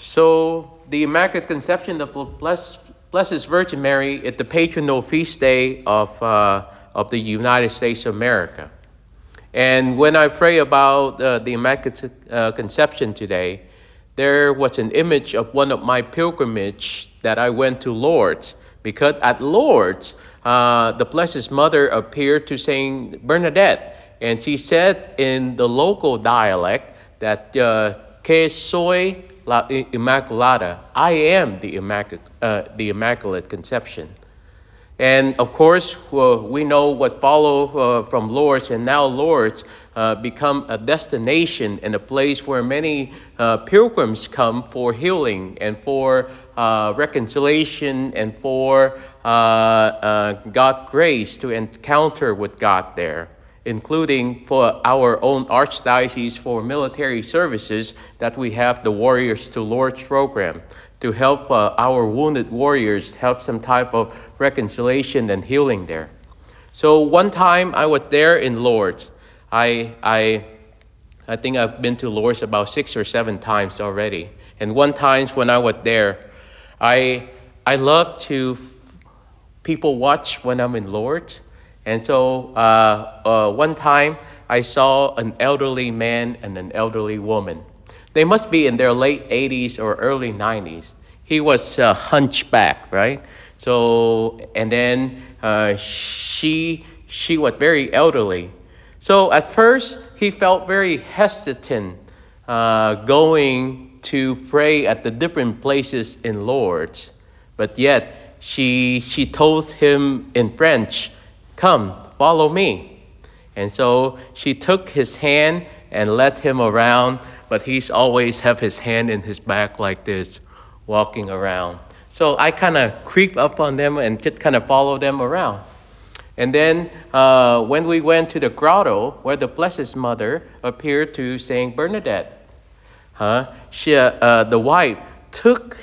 So the Immaculate Conception of the Blessed Virgin Mary is the patronal feast day of the United States of America. And when I pray about the Immaculate Conception today, there was an image of one of my pilgrimage that I went to Lourdes. Because at Lourdes, the Blessed Mother appeared to Saint Bernadette, and she said in the local dialect that "Que soy la Inmaculada," I am the Immaculate Conception. And of course, we know what followed from Lourdes, and now Lourdes become a destination and a place where many pilgrims come for healing and for reconciliation and for God's grace to encounter with God there, including for our own archdiocese for military services that we have the Warriors to Lourdes program to help our wounded warriors help some type of reconciliation and healing there. So one time I was there in Lourdes. I think I've been to Lourdes about 6 or 7 times already. And one time when I was there, I love to people watch when I'm in Lourdes. And so one time I saw an elderly man and an elderly woman. They must be in their late 80s or early 90s. He was hunchback, right? So, and then she was very elderly. So at first, he felt very hesitant going to pray at the different places in Lourdes. But yet, she told him in French, "Come, follow me." And so she took his hand and led him around, but he's always have his hand in his back like this, walking around. So I kind of creep up on them and just kind of follow them around. And then when we went to the grotto where the Blessed Mother appeared to Saint Bernadette, the wife took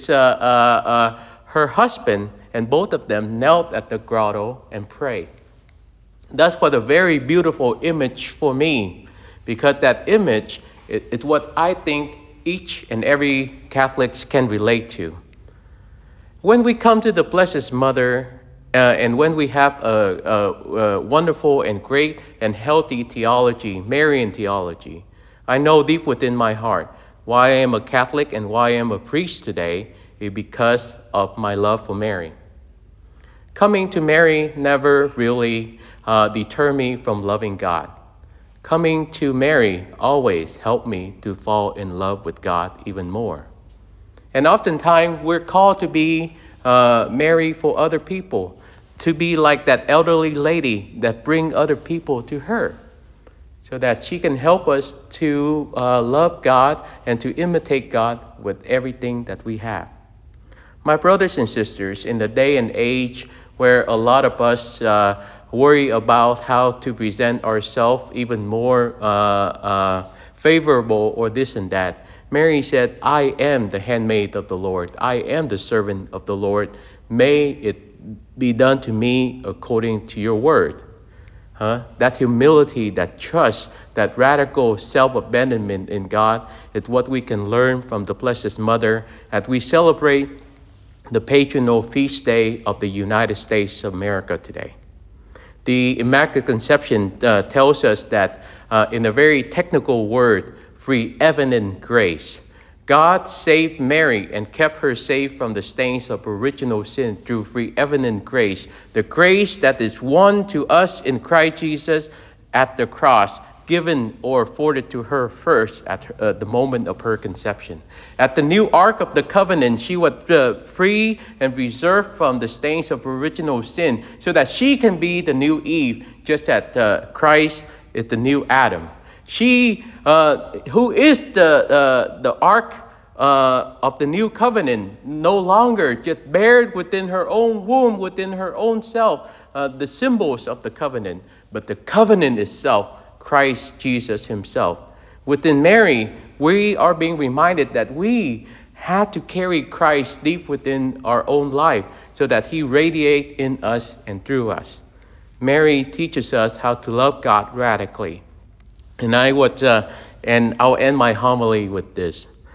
her husband, and both of them knelt at the grotto and prayed. That's what a very beautiful image for me, because that image is what I think each and every Catholic can relate to. When we come to the Blessed Mother, and when we have a wonderful and great and healthy theology, Marian theology, I know deep within my heart why I am a Catholic and why I am a priest today is because of my love for Mary. Coming to Mary never really deterred me from loving God. Coming to Mary always helped me to fall in love with God even more. And oftentimes we're called to be Mary for other people, to be like that elderly lady that bring other people to her, so that she can help us to love God and to imitate God with everything that we have. My brothers and sisters, in the day and age where a lot of us worry about how to present ourselves even more favorable or this and that, Mary said, "I am the handmaid of the Lord. I am the servant of the Lord. May it be done to me according to your word." That humility, that trust, that radical self-abandonment in God is what we can learn from the Blessed Mother as we celebrate the patronal feast day of the United States of America today. The Immaculate Conception tells us that in a very technical word, preeminent grace, God saved Mary and kept her safe from the stains of original sin through preeminent grace, the grace that is won to us in Christ Jesus at the cross, given or afforded to her first at the moment of her conception. At the new Ark of the Covenant, she was free and reserved from the stains of original sin, so that she can be the new Eve, just as Christ is the new Adam. She, who is the Ark of the new covenant, no longer just bears within her own womb, within her own self, the symbols of the covenant, but the covenant itself, Christ Jesus himself. Within Mary, we are being reminded that we had to carry Christ deep within our own life so that he radiates in us and through us. Mary teaches us how to love God radically. And I'll end my homily with this.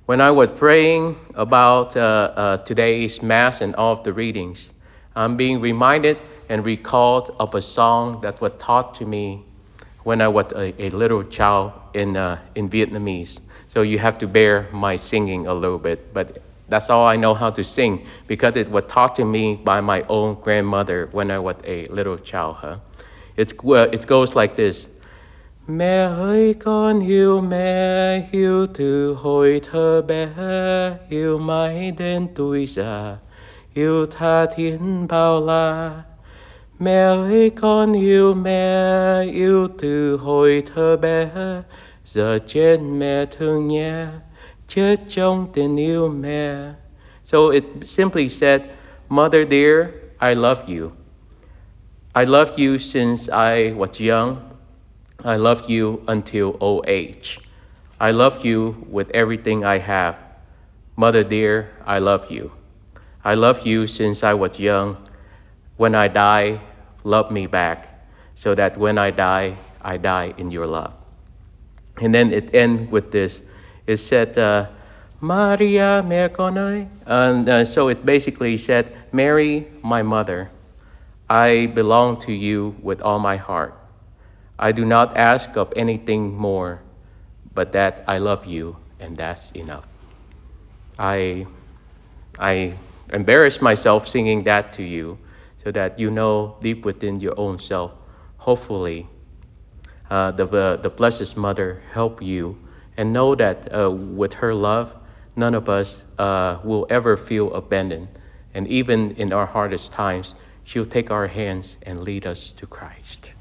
When I was praying about today's Mass and all of the readings, I'm being reminded and recalled of a song that was taught to me when I was a little child in Vietnamese. So you have to bear my singing a little bit, but that's all I know how to sing because it was taught to me by my own grandmother when I was a little child. It goes like this. Mẹ ơi con hiếu từ hồi thơ bé, hiếu mãi đến tuổi già, hiếu tha thiết bao la. Mẹ ơi con yêu mẹ, yêu từ hồi thơ bé, giờ chết mẹ thương nhé, chết trong tình yêu mẹ. So it simply said, Mother dear, I love you. I loved you since I was young. I loved you until old age. I love you with everything I have. Mother dear, I love you. I love you since I was young. When I die, love me back, so that when I die in your love. And then it ends with this. It said, Maria, mẹ con ơi. And so it basically said, Mary, my mother, I belong to you with all my heart. I do not ask of anything more, but that I love you, and that's enough. I embarrass myself singing that to you so that you know deep within your own self, hopefully, the Blessed Mother help you and know that with her love, none of us will ever feel abandoned. And even in our hardest times, she'll take our hands and lead us to Christ.